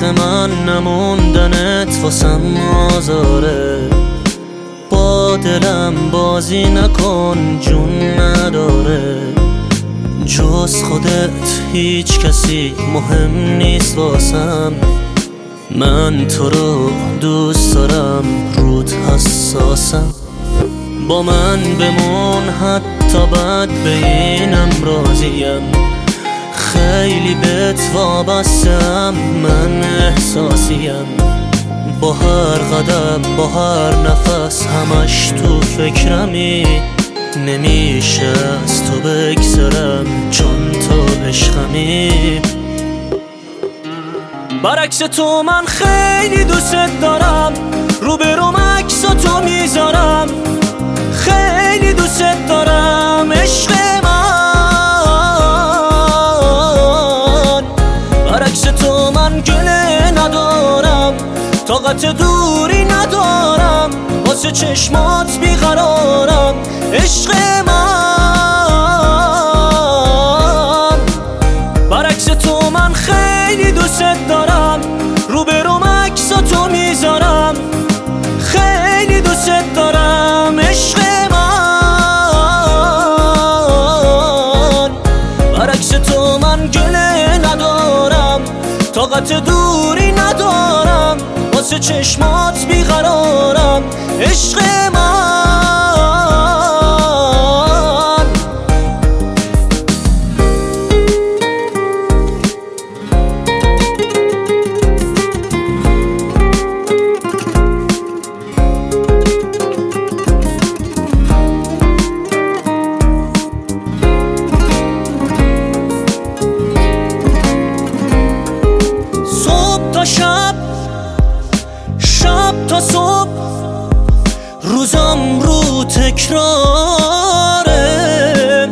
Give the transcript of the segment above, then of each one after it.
وقت من نموندنت واسم آزاره. با دلم بازی نکن جون نداره، جز خودت هیچ کسی مهم نیست واسم. من تو رو دوست دارم، رود حساسم. با من بمون حتی بد به اینم راضیم. خیلی بهت وابستم، من احساسیم. با هر قدم با هر نفس همش تو فکرمی. نمیشه از تو بگذرم چون تو عشقمی. برعکس تو من خیلی دوست دارم، روبروم عکساتو میذارم. خیلی دوست دارم عشق من. برعکس تو من گله ندارم، طاقت دوری ندارم، واسه چشمات بیقرارم عشق من. برعکس تو من خیلی دوست دارم، روبروم عکساتو میذارم. خیلی دوست دارم عشق من. برعکس تو من گله ندارم، طاقت دوری ندارم، واسه چشمات بیقرارم عشق من. شب تا صبح روزم رو تکراره.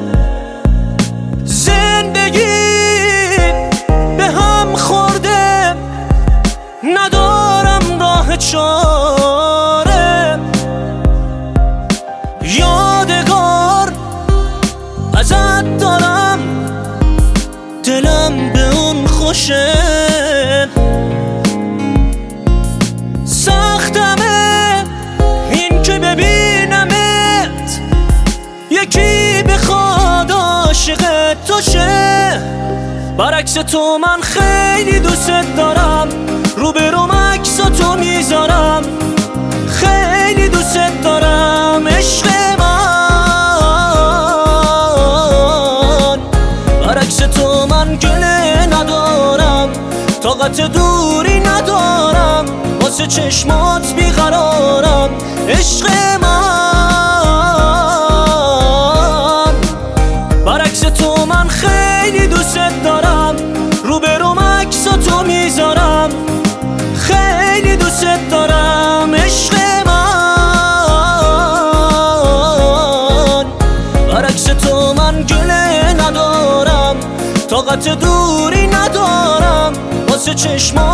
زندگی به هم خورده، ندارم راه چاره. یادگار ازت دارم، دلم به اون خوشه. سختمه این که ببینمت یکی بخواد عاشق تو شه. برعکس تو من خیلی دوست دارم، روبروم عکساتو میذارم. خیلی دوست دارم عشق من. برعکس تو من گله ندارم، طاقت دوری ندارم، واسه چشمات بیقرارم عشق من. برعکس تو من خیلی دوست دارم، روبروم عکساتو میذارم. خیلی دوست دارم عشق من. برعکس تو من گله ندارم، طاقت دوری ندارم، واسه چشمات